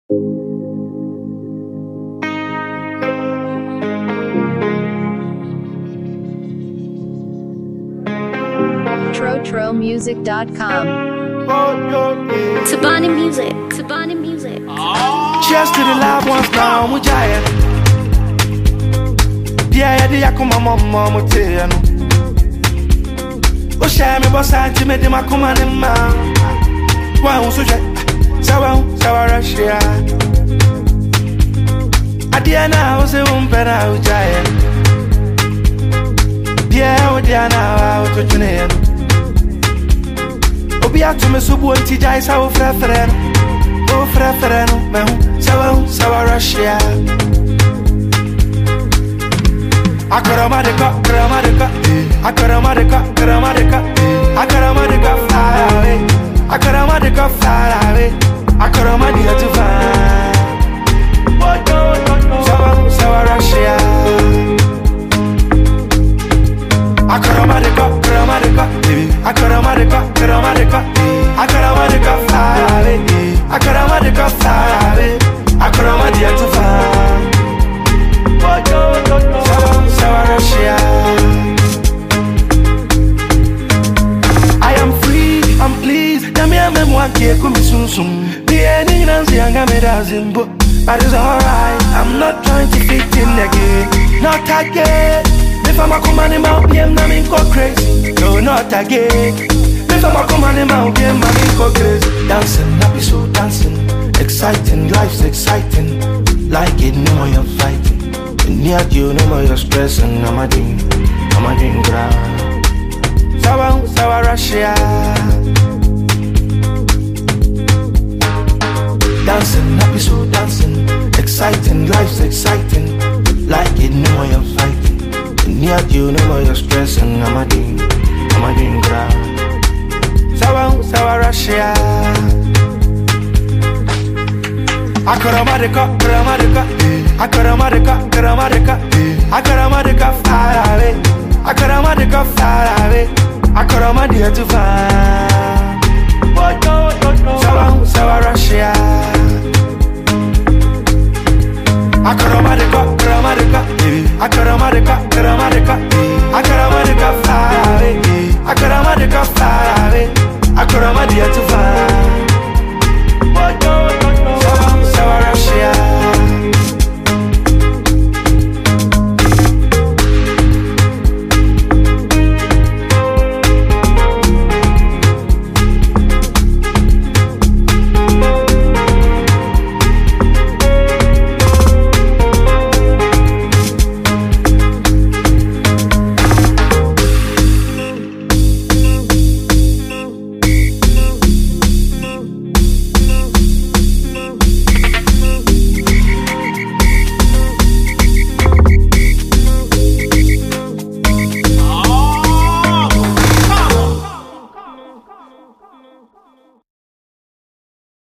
TroTroMusic.com. Tabani Music. Tabani Music. Cheers to the loved ones now, Mujaya. Dia dia kuma mama muteno. O shame bosanti me de makuma ne ma. Wa unsuja. Sawa Russia. Adia na o se umpera ujaya. Dia na o to tune. Obi atume subu anti jai sawo frefren. O frefren me sawa Russia. Akaramadeka fly away. Akaramadeka fly away. Akaramadeka to fly. Sawa Russia. Akaramadeka fly away. Akaramadeka fly away. Akaramadeka to fly. Sawa Russia. I am free, I'm pleased. Yami amemwaki kumisumsum. Bieni nanzi angame dazimbo. But it's alright, I'm not trying to fit in again. Not again. If I'm a command mouth, I'm not go crazy. No, not again. If I'm a command mouth, I'm not go crazy. Dancing, happy so dancing. Exciting, life's exciting. Like it, no more you're fighting. Near you, no more you're stressing. I'm a dream ground. Sawa Russia. Dancing, happy so dancing. Exciting, life's exciting. Like it, no more you're fighting. Near you, no more you're stressing. I'm a dream ground. Sawa Russia. Akaramadeka fly away. Akaramadeka fly away. Akaramadeka to fly. Sawa Russia.